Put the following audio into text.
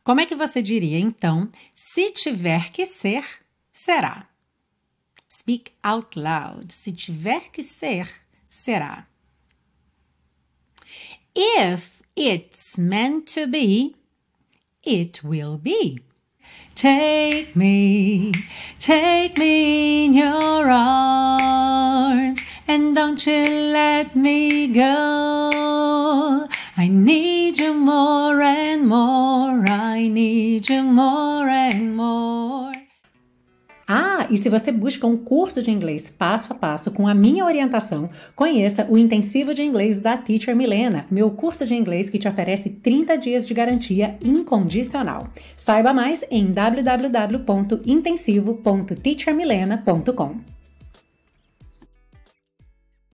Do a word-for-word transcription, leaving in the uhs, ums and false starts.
Como é que você diria, então, se tiver que ser, será? Speak out loud. Se tiver que ser, será. If it's meant to be, it will be. Take me, take me in your arms, and don't you let me go. I need you more and more, I need you more and more. Ah, e se você busca um curso de inglês passo a passo com a minha orientação, conheça o Intensivo de Inglês da Teacher Milena, meu curso de inglês que te oferece trinta dias de garantia incondicional. Saiba mais em w w w ponto intensivo ponto teacher milena ponto com.